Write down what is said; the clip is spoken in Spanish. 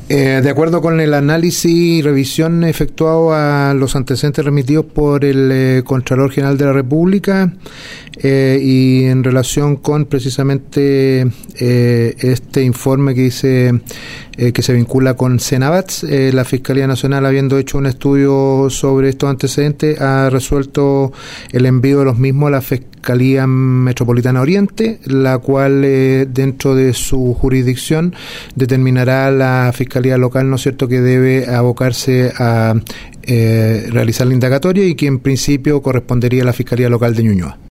De acuerdo con el análisis y revisión efectuado a los antecedentes remitidos por el Contralor General de la República y en relación con precisamente este informe que dice que se vincula con Senabats, la Fiscalía Nacional, habiendo hecho un estudio sobre estos antecedentes, ha resuelto el envío de los mismos a la Fiscalía Metropolitana Oriente, la cual dentro de su jurisdicción determinará la Fiscalía Local, ¿no es cierto?, que debe abocarse a realizar la indagatoria y que en principio correspondería a la Fiscalía Local de Ñuñoa.